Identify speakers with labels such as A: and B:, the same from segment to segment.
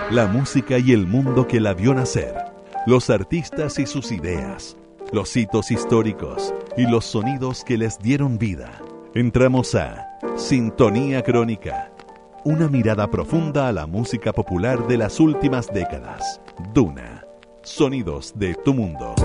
A: La música y el mundo que la vio nacer, los artistas y sus ideas, los hitos históricos y los sonidos que les dieron vida. Entramos a Sintonía Crónica, una mirada profunda a la música popular de las últimas décadas. Duna, sonidos de tu mundo.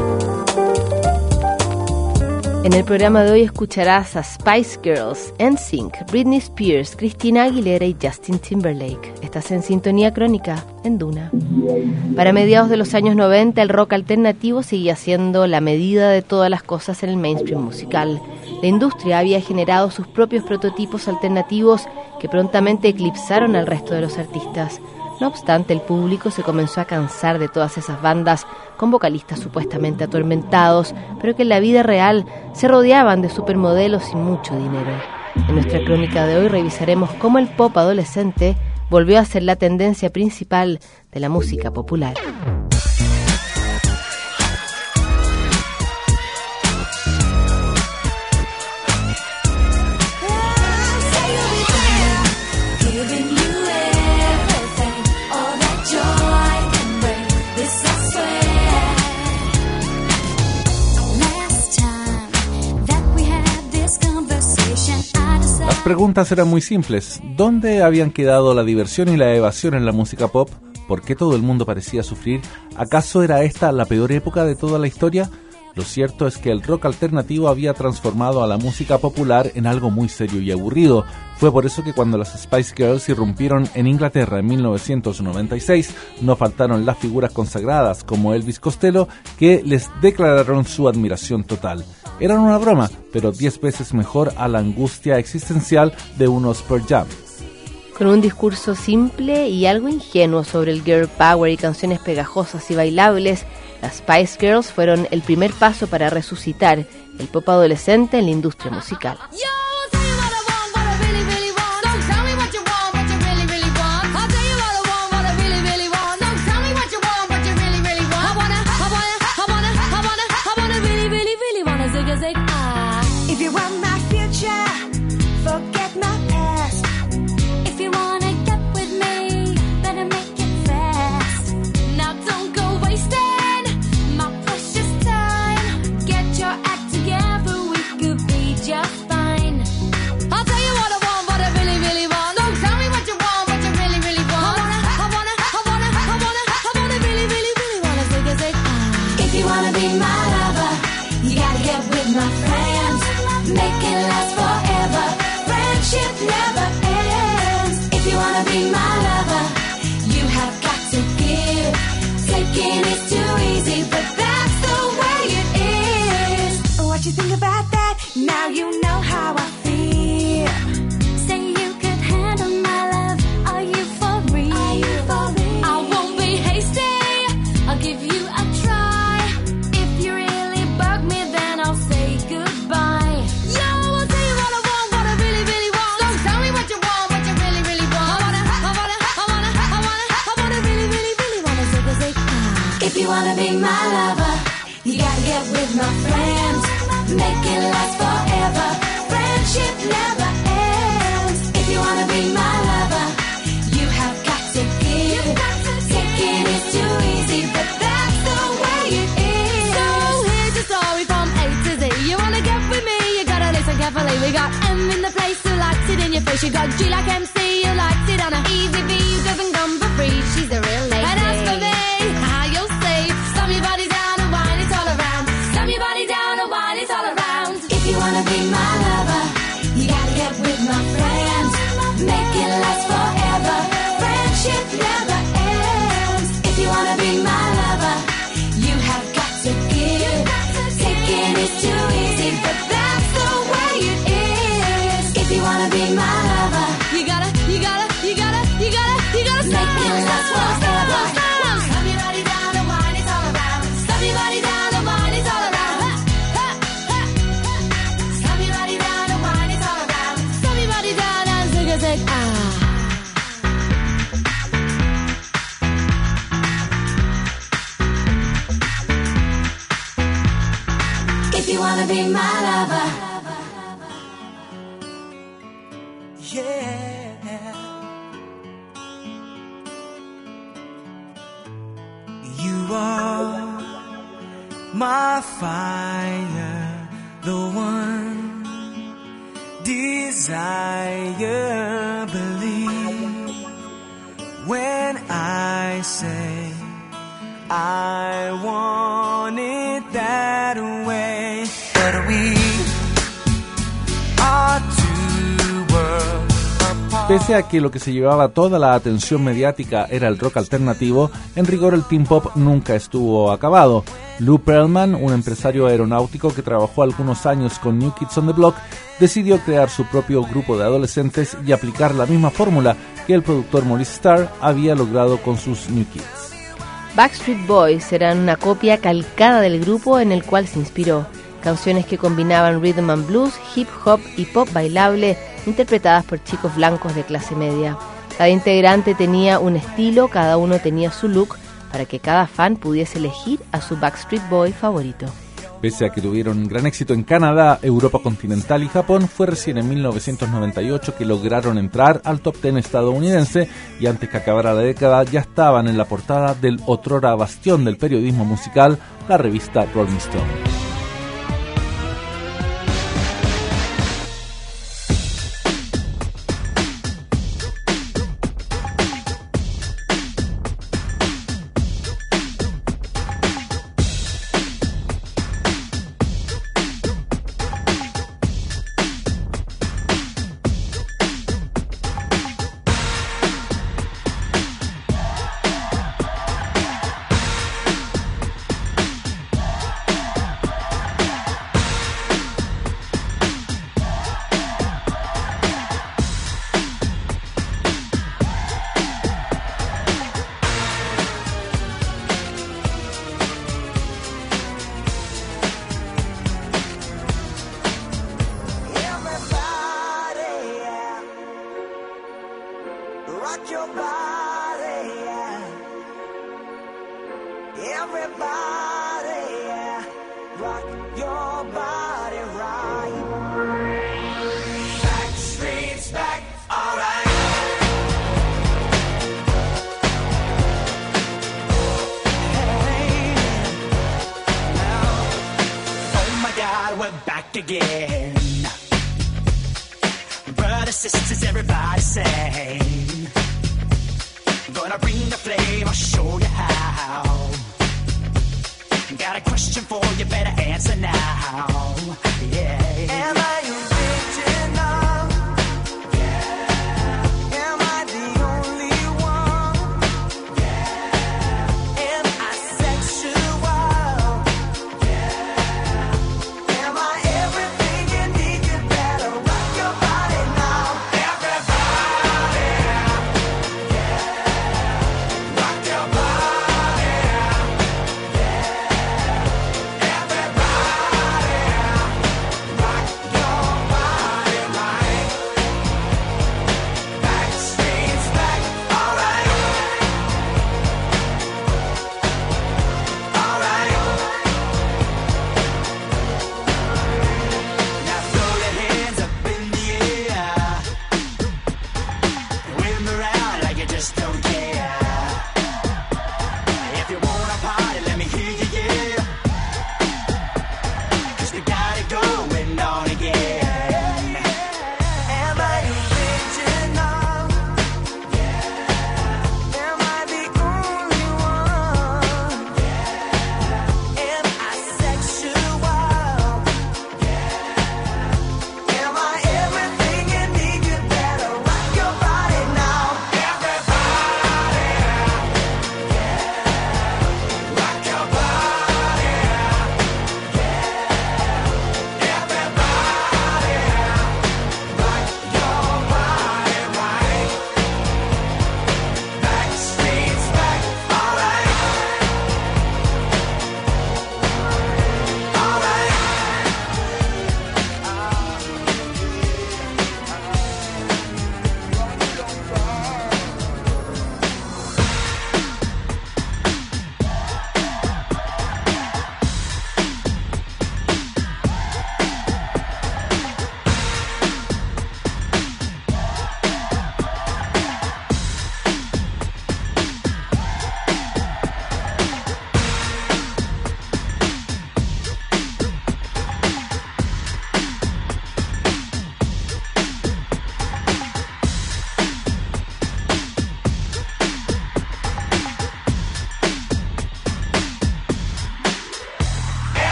B: En el programa de hoy escucharás a Spice Girls, NSYNC, Britney Spears, Christina Aguilera y Justin Timberlake. Estás en Sintonía Crónica, en Duna. Para mediados de los años 90, el rock alternativo seguía siendo la medida de todas las cosas en el mainstream musical. La industria había generado sus propios prototipos alternativos que prontamente eclipsaron al resto de los artistas. No obstante, el público se comenzó a cansar de todas esas bandas con vocalistas supuestamente atormentados, pero que en la vida real se rodeaban de supermodelos y mucho dinero. En nuestra crónica de hoy revisaremos cómo el pop adolescente volvió a ser la tendencia principal de la música popular.
C: Las preguntas eran muy simples. ¿Dónde habían quedado la diversión y la evasión en la música pop? ¿Por qué todo el mundo parecía sufrir? ¿Acaso era esta la peor época de toda la historia? Lo cierto es que el rock alternativo había transformado a la música popular en algo muy serio y aburrido. Fue por eso que cuando las Spice Girls irrumpieron en Inglaterra en 1996, no faltaron las figuras consagradas como Elvis Costello, que les declararon su admiración total. Eran una broma, pero 10 veces mejor a la angustia existencial de unos Pearl Jam.
B: Con un discurso simple y algo ingenuo sobre el girl power y canciones pegajosas y bailables, las Spice Girls fueron el primer paso para resucitar el pop adolescente en la industria musical.
D: We got M in the place who likes it in your face. You got G like MC who likes it on a easy V who doesn't come for free. She's a real lady. And as for me, how you'll see, slam your body down and wine it all around. Slam your body down and wine it all around. If you wanna be my lover, you gotta get with my friends. Make it last forever. Friendship never ends. If you wanna be my lover, you have got to give. Taking is too easy, but that's the way it is. If you wanna be my lover, you gotta make it last forever. Slam your body down and wine it all around. Slam your body down and wine it all around. Slam your body down and wine it all around. Slam your body down and zig ah. If you wanna be my lover,
E: yeah. You are my fire, the one desire. Believe when I say I want it that way. But we are two worlds apart.
C: Pese a que lo que se llevaba toda la atención mediática era el rock alternativo, en rigor el teen pop nunca estuvo acabado. Lou Pearlman, un empresario aeronáutico que trabajó algunos años con New Kids on the Block, decidió crear su propio grupo de adolescentes y aplicar la misma fórmula que el productor Maurice Starr había logrado con sus New Kids.
B: Backstreet Boys eran una copia calcada del grupo en el cual se inspiró. Canciones que combinaban rhythm and blues, hip hop y pop bailable, interpretadas por chicos blancos de clase media. Cada integrante tenía un estilo, cada uno tenía su look, para que cada fan pudiese elegir a su Backstreet Boy favorito.
C: Pese a que tuvieron gran éxito en Canadá, Europa continental y Japón, fue recién en 1998 que lograron entrar al top 10 estadounidense y antes que acabara la década ya estaban en la portada del otrora bastión del periodismo musical, la revista Rolling Stone.
E: Rock your body, yeah. Everybody, yeah. Rock your body right. Backstreet's back, alright. Hey, now, oh my God, we're back again. Brothers, sisters, everybody say, gonna bring the flame, I'll show you how. Got a question for you, better answer now. Yeah. Am I original? Yeah. Am I the only one? Yeah. Am I sexual? Yeah. Am I everything you need? You better rock your body now. Everybody, yeah. Rock your body, yeah. Everybody, rock your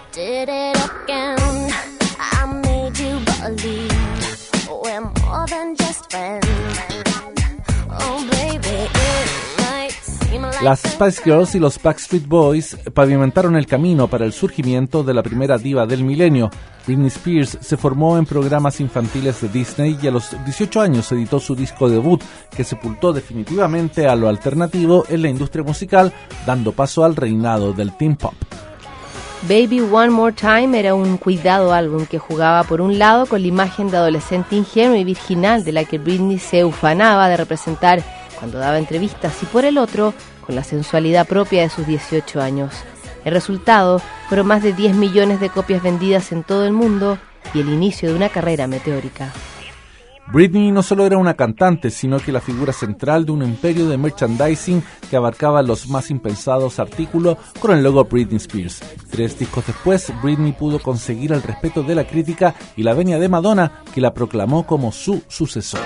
D: did it again. I made you believe we're more than just friends. Oh baby, it might seem like
C: Las Spice Girls y los Backstreet Boys pavimentaron el camino para el surgimiento de la primera diva del milenio. Britney Spears se formó en programas infantiles de Disney y a los 18 años editó su disco debut, que sepultó definitivamente a lo alternativo en la industria musical, dando paso al reinado del teen pop.
B: Baby One More Time era un cuidado álbum que jugaba por un lado con la imagen de adolescente ingenua y virginal de la que Britney se ufanaba de representar cuando daba entrevistas, y por el otro con la sensualidad propia de sus 18 años. El resultado fueron más de 10 millones de copias vendidas en todo el mundo y el inicio de una carrera meteórica.
C: Britney no solo era una cantante, sino que la figura central de un imperio de merchandising que abarcaba los más impensados artículos con el logo Britney Spears. 3 discos después, Britney pudo conseguir el respeto de la crítica y la venia de Madonna, que la proclamó como su sucesora.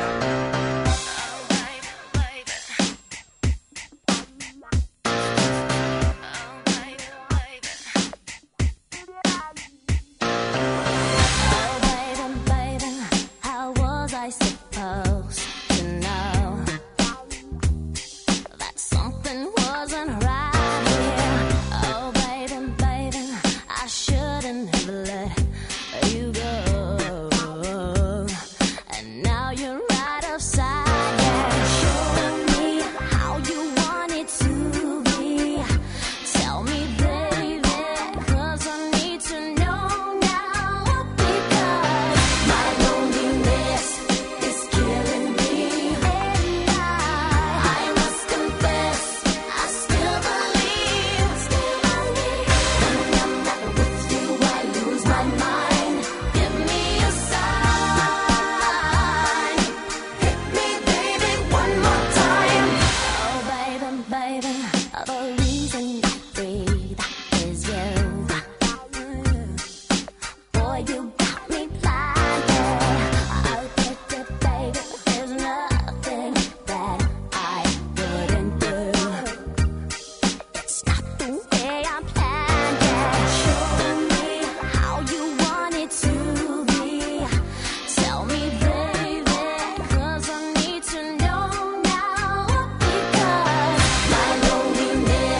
D: I supposed to know that something wasn't right here. Oh, baby, baby, I shouldn't have let you go. And now you're right upside down. Show me how you want it to be. Tell me, baby, 'cause I need to know now. Because my loneliness is killing me, and I must confess, I still believe. When I'm not with you, I lose my mind. Give me a sign. Hit me, baby, one more time. Oh, baby, baby, the reason I breathe is you. Boy, you got me blinded. I'll get it, baby. There's nothing that I wouldn't do. It's not the way I planned it. Show me how you want it to be. Tell me, baby, 'cause I need to know now. Because my loneliness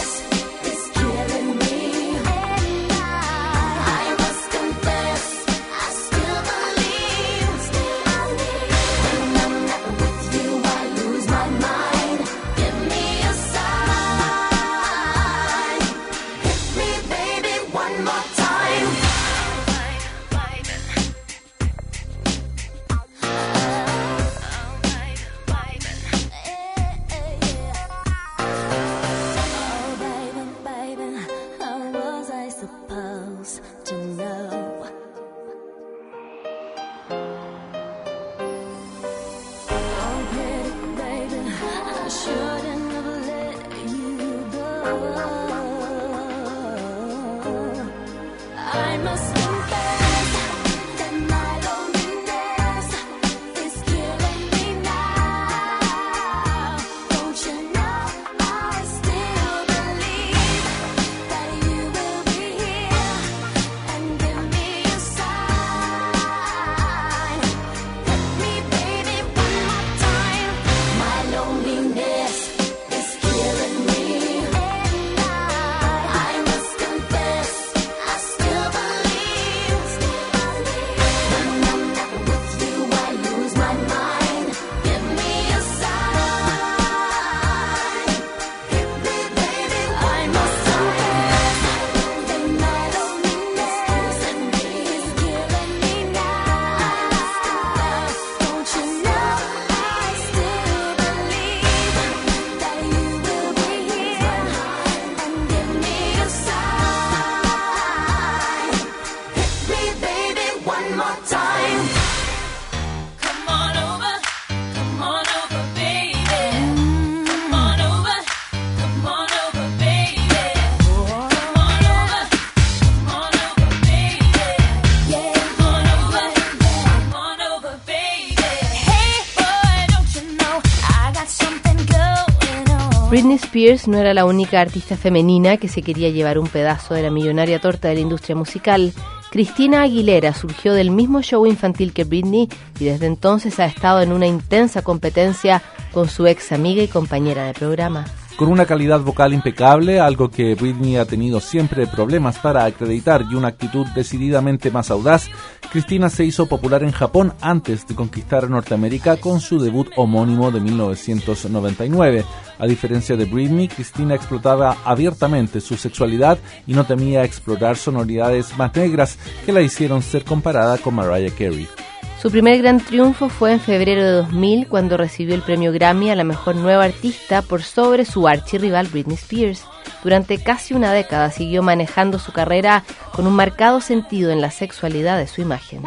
B: Britney Spears no era la única artista femenina que se quería llevar un pedazo de la millonaria torta de la industria musical. Christina Aguilera surgió del mismo show infantil que Britney y desde entonces ha estado en una intensa competencia con su ex amiga y compañera de programa.
C: Con una calidad vocal impecable, algo que Britney ha tenido siempre problemas para acreditar, y una actitud decididamente más audaz, Christina se hizo popular en Japón antes de conquistar Norteamérica con su debut homónimo de 1999. A diferencia de Britney, Christina explotaba abiertamente su sexualidad y no temía explorar sonoridades más negras que la hicieron ser comparada con Mariah Carey.
B: Su primer gran triunfo fue en febrero de 2000, cuando recibió el premio Grammy a la mejor nueva artista por sobre su archirrival Britney Spears. Durante casi una década siguió manejando su carrera con un marcado sentido en la sexualidad de su imagen.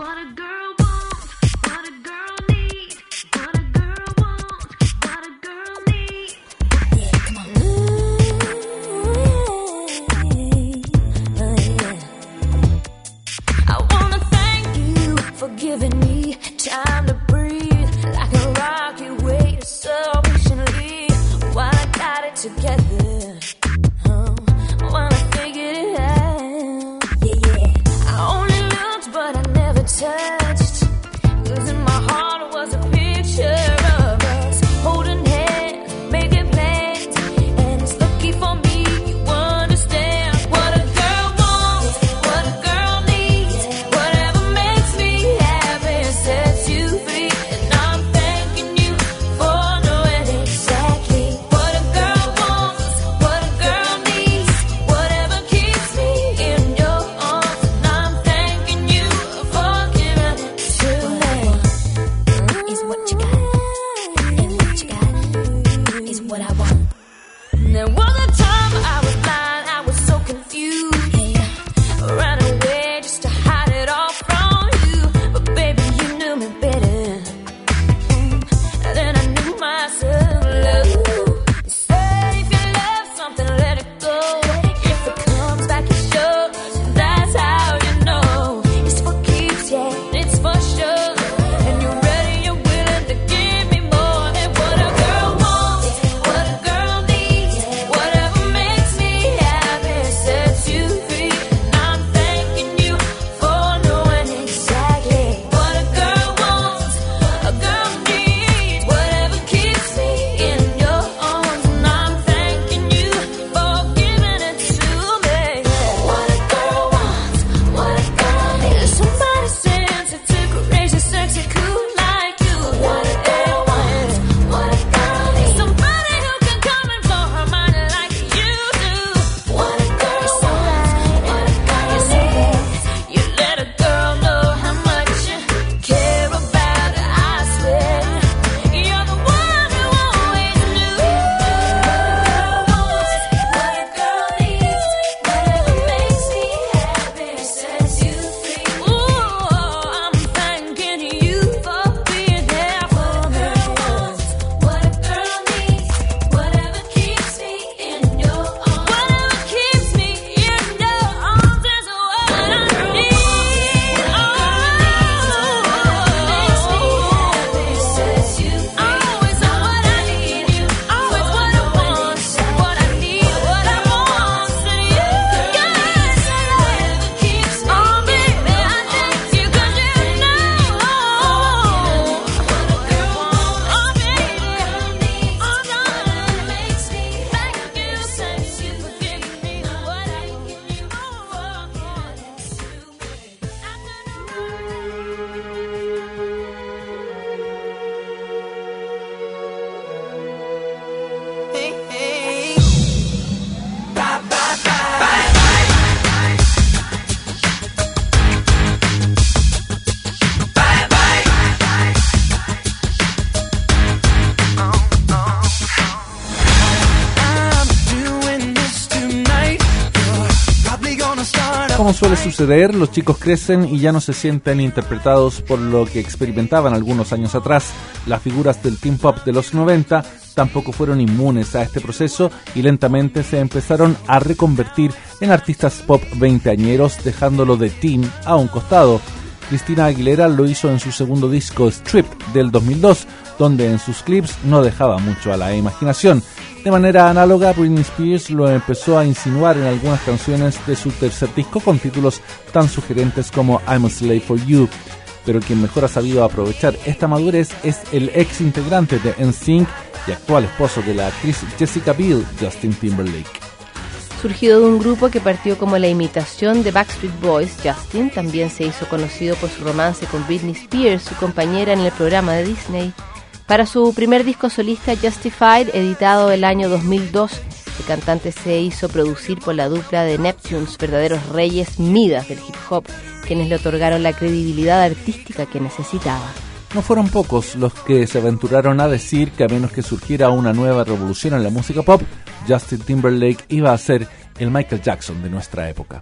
D: Time to breathe, like a rock you wait so patiently. While I got it together, while I figured it out. I only looked but I never touched, 'cause in my heart was a picture of us holding hands, making plans. And it's lucky for me you understand what a girl wants, what a girl needs, whatever makes me happy sets you free. And I'm thanking you for knowing exactly what a girl wants, what a girl needs, whatever keeps me in your arms. And I'm thanking you for giving it to me. Is what you got, and what you got is what I want. There was a time I was blind, I was so confused, ran away just to hide it all from you. But baby, you knew me better than I knew myself. They said if you love something, let it go. If it comes back, it shows. That's how you know it's what keeps, yeah, it's for sure. And you're ready, you're willing to give me more than what a girl wants, what a girl needs, whatever makes me happy sets you free. And I'm thanking you for knowing exactly what a girl wants, a girl needs, whatever keeps me in your arms. And I'm thanking you for giving it to me. What a girl wants, what a girl needs. Somebody sensitive, courageous, sexy, cool like you. What a girl wants, what a girl needs. Somebody who can come and blow her mind like you do. What a girl wants, what a girl needs. You let a girl know how much you care about her, I swear. You're the one who always knew. What a girl needs, whatever makes me happy sets you free. Ooh, I'm thanking you for being there for me. What a girl needs, whatever keeps me in your arms. Whatever keeps me in your arms is what I need. Makes me happy sets you free. Always what I need, always what I want, what I need, what I want. And you, whatever keeps me. Oh baby, I thank you 'cause you know what a girl wants. Oh baby, oh darling, makes me thank you, thank you for giving me what I give you for giving it to me. Hey, hey. Bye, bye, bye.
C: Como suele suceder, los chicos crecen y ya no se sienten interpretados por lo que experimentaban algunos años atrás. Las figuras del teen pop de los 90 tampoco fueron inmunes a este proceso y lentamente se empezaron a reconvertir en artistas pop veinteañeros, dejándolo de teen a un costado. Christina Aguilera lo hizo en su segundo disco Stripped del 2002, donde en sus clips no dejaba mucho a la imaginación. De manera análoga, Britney Spears lo empezó a insinuar en algunas canciones de su tercer disco con títulos tan sugerentes como I'm a Slave for You. Pero quien mejor ha sabido aprovechar esta madurez es el ex integrante de NSYNC y actual esposo de la actriz Jessica Biel, Justin Timberlake.
B: Surgido de un grupo que partió como la imitación de Backstreet Boys, Justin también se hizo conocido por su romance con Britney Spears, su compañera en el programa de Disney. Para su primer disco solista, Justified, editado el año 2002, el cantante se hizo producir por la dupla de Neptunes, verdaderos reyes Midas del hip hop, quienes le otorgaron la credibilidad artística que necesitaba.
C: No fueron pocos los que se aventuraron a decir que a menos que surgiera una nueva revolución en la música pop, Justin Timberlake iba a ser el Michael Jackson de nuestra época.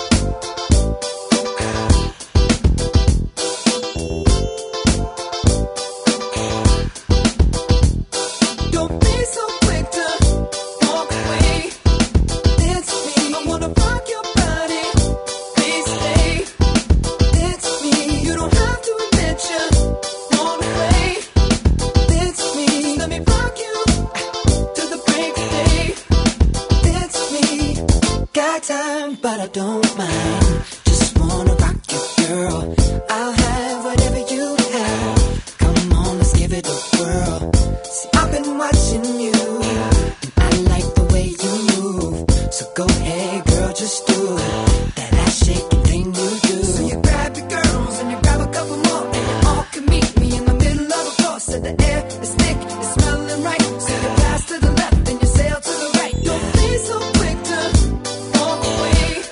E: But I don't mind, just wanna rock you, girl. I'll have whatever you have. Come on, let's give it a whirl. See, I've been watching you, and I like the way you move. So go ahead, girl, just do it. That ass shaking thing you do. So you grab your girls and you grab a couple more, and you all can meet me in the middle of the floor. So the air is thick, it's smelling right. So you pass to the left and you sail to the right. Don't be so quick to walk away.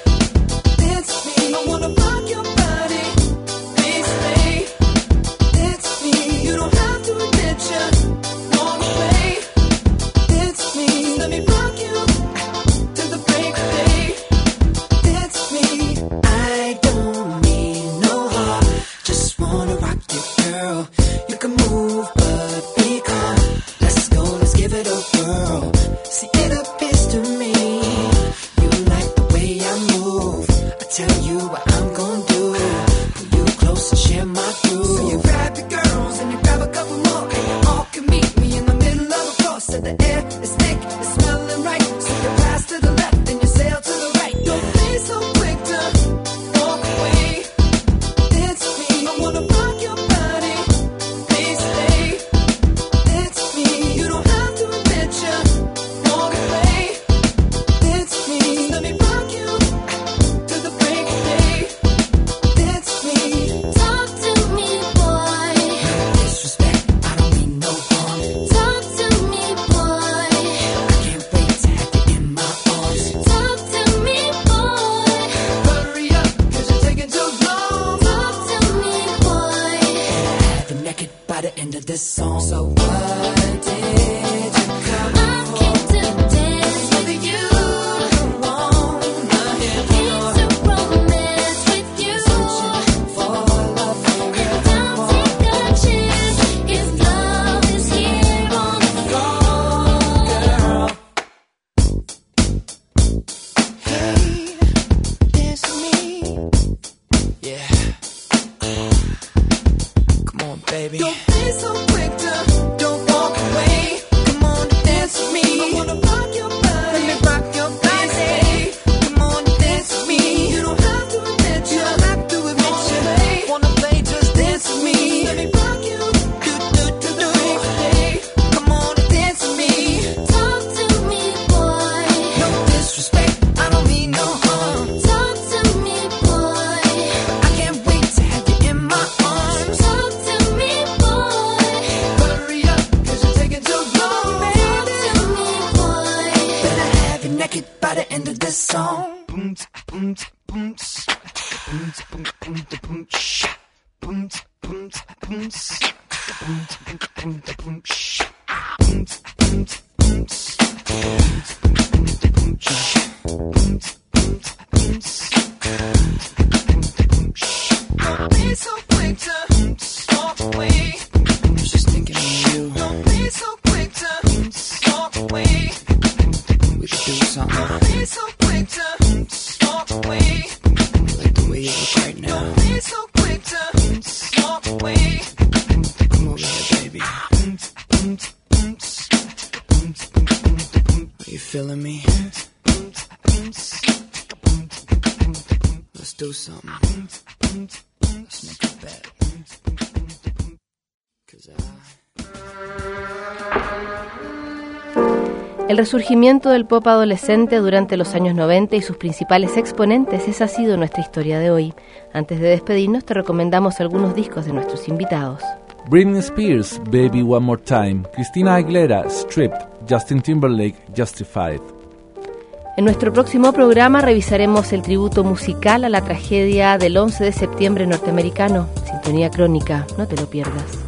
E: I wanna rock your body, please stay. It's me, you don't have to admit you walk away. It's me, let me rock you till the break of day. It's me, I don't mean no harm, just wanna rock you, girl. You can move, but be calm. Let's go, let's give it a whirl. See, it appears to me you like the way I move. I tell you what I'm gonna do. Pull you close and share my groove. So you grab your girls and you grab a couple more, and you all can meet me in the middle of the floor. So the air is thick, it's smelling right. So you pass to the left and you sail to the right. Don't be so quick to walk away. It's me, I wanna rock your body, please stay. It's me, you don't have to admit you walk away. It's me, let me rock you till the break of day. It's me.
D: Talk to me, boy.
E: No disrespect, I don't mean no harm.
D: Talk to me, boy.
E: I can't wait to have you in my arms.
D: Talk to me, boy.
E: Hurry up, 'cause you're taking too long.
D: Talk to me, boy.
E: Have you naked by the end of this song. So what did you come
D: I came to dance with you. Came to romance with you.
E: for love?
D: And don't take a chance if love is here on the floor.
E: Girl. Hey, dance with me. Yeah. Come on, baby. Don't be so quick to don't walk away. Come on, dance with me. I wanna rock your body. Let me rock your body. Come on, dance with me. You don't have to admit you. Don't have to admit you. Wanna play, just dance with me. Let me rock you. Do. Come on, dance with me.
D: Talk to me, boy.
E: No disrespect, I don't mean no harm.
D: Talk to me, boy.
E: I can't wait to have you in my arms.
D: Talk to me, boy.
E: Hurry up, 'cause you're taking too long,
D: Talk
E: baby.
D: to me, boy.
E: Better have you naked by the end of this song. Don't be so quick to walk away. I was just thinking of you. Don't be so quick to walk away. We could do something. Don't be so quick to walk away. Like the way you look right now. Don't be so quick to walk away. Come over here, baby. feeling me? Let's do something. Let's make a bet. 'Cause
B: El resurgimiento del pop adolescente durante los años 90 y sus principales exponentes, esa ha sido nuestra historia de hoy. Antes de despedirnos, te recomendamos algunos discos de nuestros invitados.
C: Britney Spears, Baby One More Time, Christina Aguilera, Stripped, Justin Timberlake, Justified.
B: En nuestro próximo programa revisaremos el tributo musical a la tragedia del 11 de septiembre norteamericano. Sintonía Crónica, no te lo pierdas.